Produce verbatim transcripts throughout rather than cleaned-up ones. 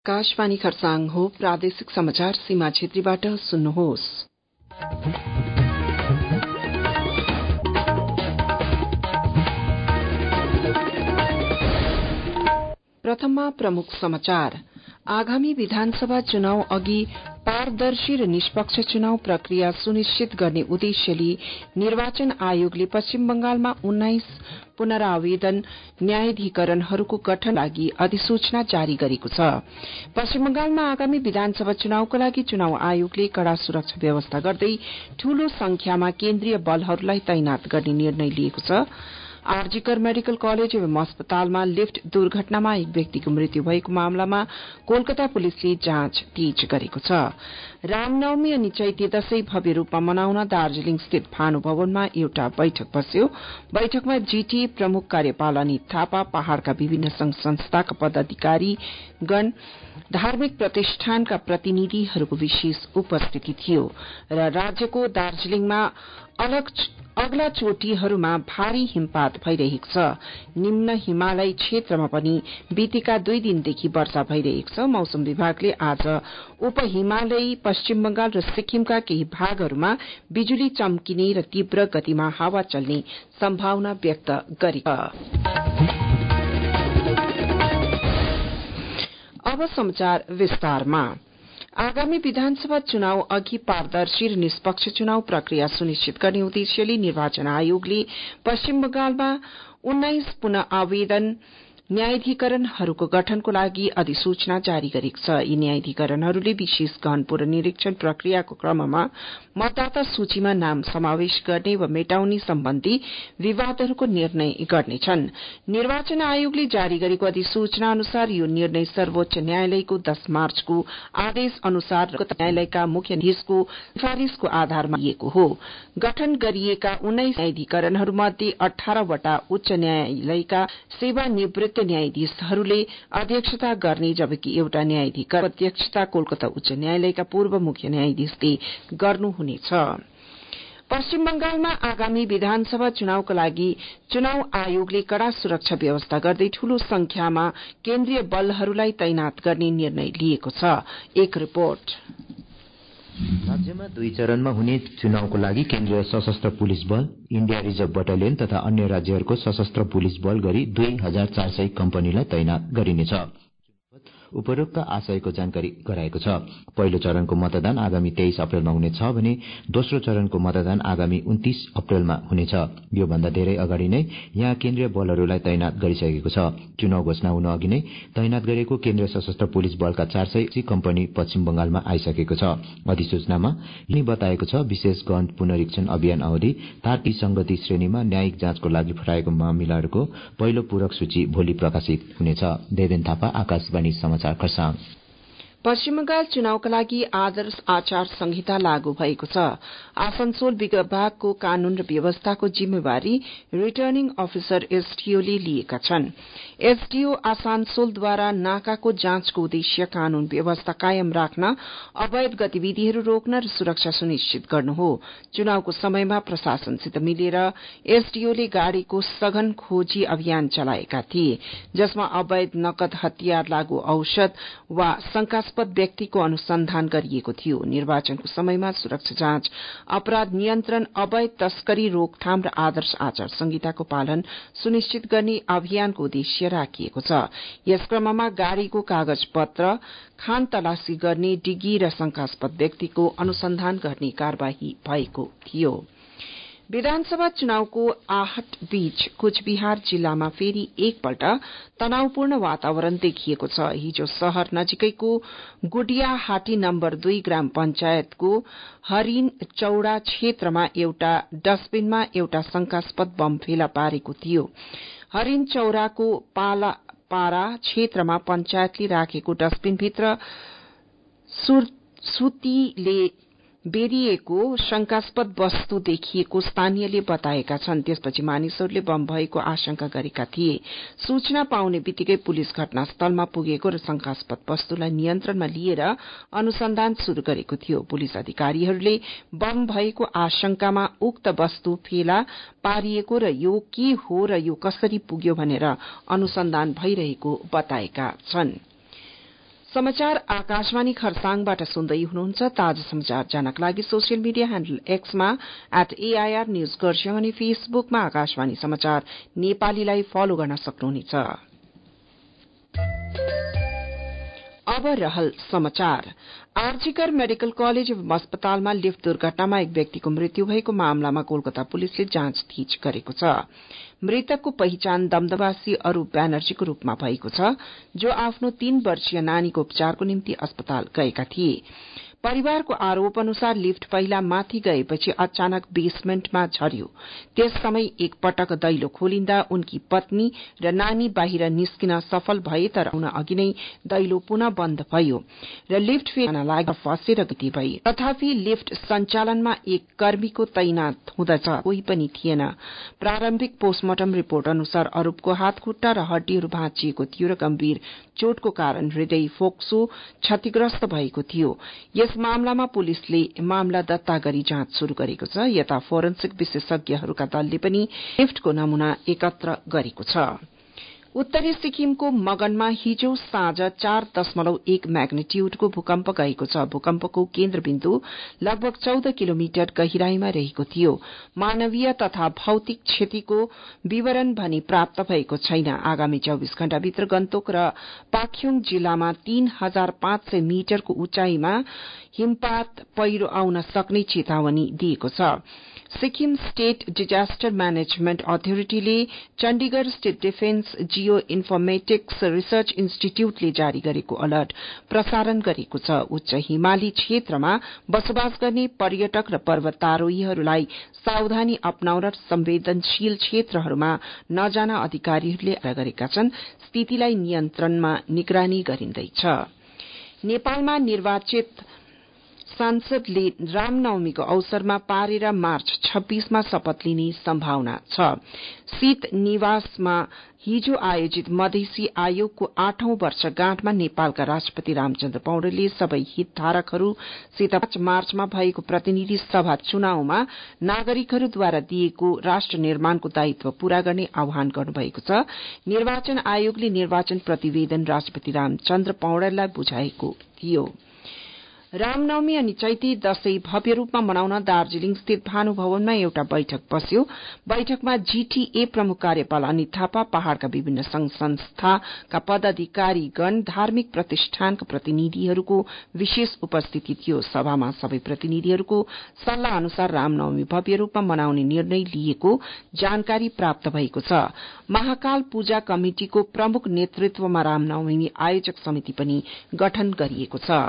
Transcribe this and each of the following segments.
आकाशवाणी खरसाङ हो। प्रादेशिक समाचार सीमा छेत्रीबाट सुन्नुहोस्। प्रथममा प्रमुख समाचार। आगामी विधानसभा चुनाव अघि पारदर्शी र निष्पक्ष चुनाव प्रक्रिया सुनिश्चित गर्ने उद्देश्यले निर्वाचन आयोगले पश्चिम बंगालमा उन्नाइस पुनरावेदन न्यायाधिकरणहरूको गठन लागि अधिसूचना जारी गरेको छ। पश्चिम बंगालमा आगामी विधानसभा चुनावको लागि चुनाव आयोगले कड़ा सुरक्षा व्यवस्था गर्दै ठूलो संख्यामा केन्द्रीय बलहरूलाई तैनात गर्ने निर्णय लिएको छ। आरजीकर मेडिकल कलेज एवं अस्पतालमा लिफ्ट दुर्घटनामा एक व्यक्तिको मृत्यु भएको मामलामा कोलकाता पुलिसले जाँच तेज गरेको छ। रामनवमी अनि चैते दशैं भव्य रूपमा मनाउन दार्जीलिङ स्थित भानु भवनमा एउटा बैठक बस्यो। बैठकमा जीटीए प्रमुख कार्यपाल अनित थापा, पहाड़का विभिन्न संघ संस्थाका पदाधिकारीगण, धार्मिक प्रतिष्ठानका प्रतिनिधिहरूको विशेष उपस्थिति थियो र राज्यको दार्जीलिङमा अग्ला चोटीहरूमा भारी हिमपात भइरहेको छ। निम्न हिमालय क्षेत्रमा पनि बितेका दुई दिनदेखि वर्षा भइरहेको छ। मौसम विभागले आज उप हिमालयी पश्चिम बंगाल र सिक्किमका केही भागहरूमा बिजुली चम्किने र तीव्र गतिमा हावा चल्ने सम्भावना व्यक्त गरेको छ। अब समाचार विस्तारमा। आगामी विधानसभा चुनाव अघि पारदर्शी र निष्पक्ष चुनाव प्रक्रिया सुनिश्चित गर्ने उद्देश्यले निर्वाचन आयोगले पश्चिम बंगालमा उन्नाइस पुनः आवेदन न्यायाधिकरणहरूको गठनको लागि अधिसूचना जारी गरेको छ। यी न्यायाधिकरणहरूले विशेष गहन पुनरीक्षण प्रक्रियाको क्रममा मतदाता सूचीमा नाम समावेश गर्ने वा मेटाउने सम्बन्धी विवादहरूको निर्णय गर्नेछन्। निर्वाचन आयोगले जारी गरेको अधिसूचना अनुसार यो निर्णय सर्वोच्च न्यायालयको दस मार्चको आदेश अनुसार न्यायालयका मुख्य न्यायाधीशको सिफारिशको आधारमा लिएको हो। गठन गरिएका उन्नाइस न्यायाधिकरणहरूमध्ये अठारवटा उच्च न्यायालयका सेवानिवृत्त न्यायाधीशहरूले अध्यक्षता गर्ने, जबकि एउटा न्यायाधिकरण अध्यक्षता कोलकाता उच्च न्यायालयका पूर्व मुख्य न्यायाधीशले गर्नुहुनेछ। पश्चिम बंगालमा आगामी विधानसभा चुनावका लागि चुनाव आयोगले कड़ा सुरक्षा व्यवस्था गर्दै ठूलो संख्यामा केन्द्रीय बलहरूलाई तैनात गर्ने निर्णय लिएको छ। एक रिपोर्ट। राज्यमा दुई चरणमा हुने चुनावको लागि केन्द्रीय सशस्त्र पुलिस बल, इण्डिया रिजर्भ बटालियन तथा अन्य राज्यहरूको सशस्त्र पुलिस बल गरी दुई हजार चार सय कम्पनीलाई तैनात गरिनेछ। उपरोक्त आशयको जानकारी गराएको छ। पहिलो चरणको मतदान आगामी तेइस अप्रेलमा हुनेछ भने दोस्रो चरणको मतदान आगामी उन्तीस अप्रेलमा हुनेछ। योभन्दा धेरै अगाडि नै यहाँ केन्द्रीय बलहरूलाई तैनात गरिसकेको छ। चुनाव घोषणा हुन अघि नै तैनात गरेको केन्द्रीय सशस्त्र पुलिस बलका चार सय कम्पनी पश्चिम बंगालमा आइसकेको छ। अधिसूचनामा यिनी बताएको छ, विशेष गहन पुनरीक्षण अभियान अवधि तार्की संगति श्रेणीमा न्यायिक जाँचको लागि पठाएको मामिलाहरूको पहिलो पूरक सूची भोलि प्रकाशित हुनेछ। देवेन थापा, आकाशवाणी समाचार खरसाङ। पश्चिम बंगाल चुनावका लागि आदर्श आचार संहिता लागू भएको छ। आसनसोल विभागको कानून र व्यवस्थाको जिम्मेवारी रिटर्निङ अफिसर एसडीओले लिएका छन्। एसडीओ आसनसोलद्वारा नाकाको जाँचको उद्देश्य कानून व्यवस्था कायम राख्न, अवैध गतिविधिहरू रोक्न र सुरक्षा सुनिश्चित गर्नु हो। चुनावको समयमा प्रशासनसित मिलेर एसडीओले गाड़ीको सघन खोजी अभियान चलाएका थिए, जसमा अवैध नकद, हतियार, लागू औषध वा शंकास्पद व्यक्तिको अनुसन्धान गरिएको थियो। निर्वाचनको समयमा सुरक्षा जाँच, अपराध नियन्त्रण, अवैध तस्करी रोकथाम र आदर्श आचार संहिताको पालन सुनिश्चित गर्ने अभियानको उद्देश्य राखिएको छ। यस क्रममा गाड़ीको कागज पत्र, खान तलासी गर्ने, डिगी र शंकास्पद व्यक्तिको अनुसन्धान गर्ने कार्यवाही भएको थियो। विधानसभा चुनावको आहट बीच कुचबिहार जिल्लामा फेरि एकपल्ट तनावपूर्ण वातावरण देखिएको छ। हिजो शहर नजिकैको गुडियाहाटी नम्बर दुई ग्राम पञ्चायतको हरिण चौड़ा क्षेत्रमा एउटा डस्टबिनमा एउटा शंकास्पद बम फेला पारेको थियो। हरिण चौराको पारा क्षेत्रमा पञ्चायतले राखेको डस्टबिनभित्र सुतीले बेरिएको शंकास्पद वस्तु देखिएको स्थानीयले बताएका छन्। त्यसपछि मानिसहरूले बम भएको आशंका गरेका थिए। सूचना पाउने बित्तिकै पुलिस घटनास्थलमा पुगेको र शंकास्पद वस्तुलाई नियन्त्रणमा लिएर अनुसन्धान शुरू गरेको थियो। पुलिस अधिकारीहरूले बम भएको आशंकामा उक्त वस्तु फेला पारिएको र यो के हो र यो कसरी पुग्यो भनेर अनुसन्धान भइरहेको बताएका छन्। समाचार आकाशवाणी खरसाङबाट सुन्दै हुनुहुन्छ। ताजा समाचार जानका लागि सोसियल मिडिया ह्यान्डल एक्समा एट एआईआर न्यूज खरसाङ अनि फेसबुकमा आकाशवाणी समाचार नेपालीलाई फलो गर्न सक्नुहुनेछ। अब रहल समाचार। आरजीकर मेडिकल कलेज एवं अस्पतालमा लिफ्ट दुर्घटनामा एक व्यक्तिको मृत्यु भएको मामलामा कोलकाता पुलिसले जाँच तीज गरेको छ। मृतकको पहिचान दमदमासी अरूप ब्यानर्जीको रूपमा भएको छ, जो आफ्नो तीन वर्षीय नानीको उपचारको निम्ति अस्पताल गएका थिए। परिवारको आरोप अनुसार लिफ्ट पहिला माथि गएपछि अचानक बेसमेन्टमा झर्यो। त्यस समय एक पटक दैलो खोलिन्दा उनकी पत्नी र नानी बाहिर निस्किन सफल भए, तर उन अघि नै दैलो पुनः बन्द भयो र लिफ्ट फेर्न लागि फसेर गति भए। तथापि लिफ्ट सञ्चालनमा एक कर्मीको तैनात हुँदछ, कोही पनि थिएन। प्रारम्भिक पोस्टमार्टम रिपोर्ट अनुसार अरूपको हात खुट्टा र हड्डीहरू भाँचिएको थियो र गम्भीर चोटको कारण हृदय फोक्सो क्षतिग्रस्त भएको थियो। यस मामलामा पुलिसले मामला दर्ता गरी जाँच शुरू गरेको छ। यता फोरेन्सिक विशेषज्ञहरूका दलले पनि लिफ्टको नमूना एकत्र गरेको छ। उत्तरी सिक्किमको मगनमा हिजो साँझ चार दशमलव एक म्याग्निट्यूडको भूकम्प गएको छ। भूकम्पको केन्द्रबिन्दु लगभग चौध किलोमिटर गहिराईमा रहेको थियो। मानवीय तथा भौतिक क्षतिको विवरण भने प्राप्त भएको छैन। आगामी चौबीस घण्टाभित्र गन्तोक र पाक्योङ जिल्लामा तीन हजार पाँच सय मिटरको उचाइमा हिमपात पहिरो आउन सक्ने चेतावनी दिएको छ। सिक्किम स्टेट डिजास्टर म्यानेजमेन्ट अथोरिटीले Chandigarh state defence geoinformatics research इन्स्टिट्यूटले जारी गरेको अलर्ट प्रसारण गरेको छ। उच्च हिमाली क्षेत्रमा बसोबास गर्ने पर्यटक र पर्वतारोहीहरूलाई सावधानी अपनाउन र संवेदनशील क्षेत्रहरूमा नजान अधिकारीहरूले गरेका छन्। स्थितिलाई नियन्त्रणमा निगरानी गरिँदैछ। नेपालमा निर्वाचित सांसदले रामनवमीको अवसरमा पारेर मार्च छब्बीसमा शपथ लिने सम्भावना छ। शीत निवासमा हिजो आयोजित मधेसी आयोगको आठौं वर्षगाँठमा नेपालका राष्ट्रपति रामचन्द्र पौडेलले सबै हितधारकहरूसित पाँच मार्चमा भएको प्रतिनिधि सभा चुनावमा नागरिकहरूद्वारा दिएको राष्ट्र निर्माणको दायित्व पूरा गर्ने आह्वान गर्नुभएको छ। निर्वाचन आयोगले निर्वाचन प्रतिवेदन राष्ट्रपति रामचन्द्र पौडेललाई बुझाएको थियो। रामनवमी अनि चैती दशैं भव्य रूपमा मनाउन दार्जीलिङ स्थित भानु भवनमा एउटा बैठक बस्यो। बैठकमा जीटीए प्रमुख कार्यपाल अनित थापा, पहाड़का विभिन्न संघ संस्थाका पदाधिकारीगण, धार्मिक प्रतिष्ठानका प्रतिनिधिहरूको विशेष उपस्थिति थियो। सभामा सबै प्रतिनिधिहरूको सल्लाह अनुसार रामनवमी भव्य रूपमा मनाउने निर्णय लिएको जानकारी प्राप्त भएको छ। महाकाल पूजा कमिटिको प्रमुख नेतृत्वमा रामनवमी आयोजक समिति पनि गठन गरिएको छ।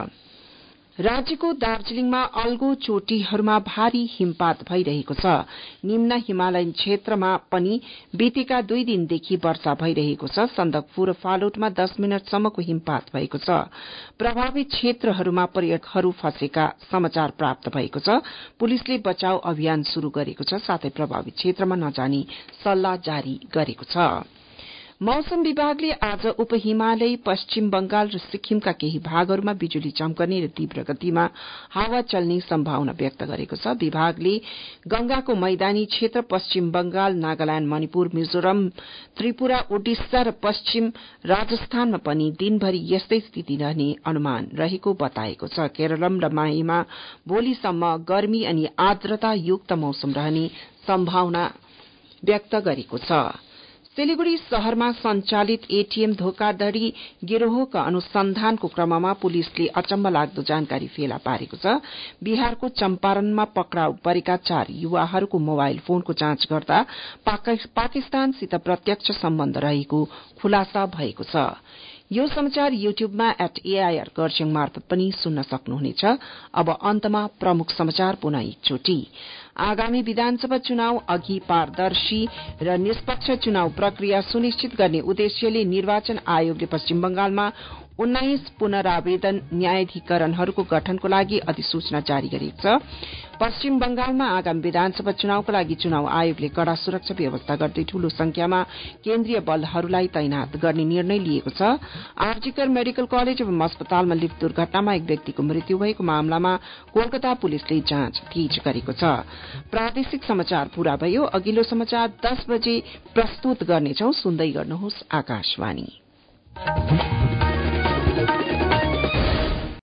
राज्यको दार्जीलिङमा अल्गो चोटीहरूमा भारी हिमपात भइरहेको छ। निम्न हिमालयन क्षेत्रमा पनि बितेका दुई दिनदेखि वर्षा भइरहेको छ। सन्दकफू र फालुटमा दस मिनटसम्मको हिमपात भएको छ। प्रभावित क्षेत्रहरूमा पर्यटकहरू फँसेका समाचार प्राप्त भएको छ। पुलिसले बचाव अभियान शुरू गरेको छ, साथै प्रभावित क्षेत्रमा नजाने सल्लाह जारी गरेको छ। मौसम विभागले आज उपहिमालय, पश्चिम बंगाल र सिक्किमका केही भागहरूमा बिजुली चम्कने र तीव्र गतिमा हावा चल्ने सम्भावना व्यक्त गरेको छ। विभागले गंगाको मैदानी क्षेत्र, पश्चिम बंगाल, नागाल्याण्ड, मणिपुर, मिजोरम, त्रिपुरा, ओडिसा र पश्चिम राजस्थानमा पनि दिनभरि यस्तै स्थिति रहने अनुमान रहेको बताएको छ। केरलम र माहीमा भोलिसम्म गर्मी अनि आर्द्रतायुक्त मौसम रहने सम्भावना व्यक्त गरेको छ। सिलीगुड़ी शहरमा संचालित एटीएम धोखाधड़ी गिरोहका अनुसन्धानको क्रममा पुलिसले अचम्म लाग्दो जानकारी फेला पारेको छ। बिहारको चम्पारणमा पक्राउ परेका चार युवाहरूको मोबाइल फोनको जाँच गर्दा पाकिस्तानसित प्रत्यक्ष सम्बन्ध रहेको खुलासा भएको छ। यो समाचार युट्युबमा एट एआईआर खरसाङ मार्फत पनि सुन्न सक्नुहुनेछ। अब अन्तमा प्रमुख समाचार पुनः एकचोटि। आगामी विधानसभा चुनाव अघि पारदर्शी र निष्पक्ष चुनाव प्रक्रिया सुनिश्चित गर्ने उद्देश्यले निर्वाचन आयोगले पश्चिम बंगालमा उन्नाइस पुनरावेदन न्यायाधिकरणहरूको गठनको लागि अधिसूचना जारी गरेको छ। पश्चिम बंगालमा आगामी विधानसभा चुनावका लागि चुनाव आयोगले कड़ा सुरक्षा व्यवस्था गर्दै ठूलो संख्यामा केन्द्रीय बलहरूलाई तैनात गर्ने निर्णय लिएको छ। आरजीकर मेडिकल कलेज एवं अस्पतालमा लिफ्ट दुर्घटनामा एक व्यक्तिको मृत्यु भएको मामलामा कोलकाता पुलिसले जाँच तेज गरेको छ। प्रादेशिक समाचार पूरा भयो। अघिल्लो समाचार दस बजे प्रस्तुत गर्नेछौ। सुन्दै गर्नुहोस् आकाशवाणी।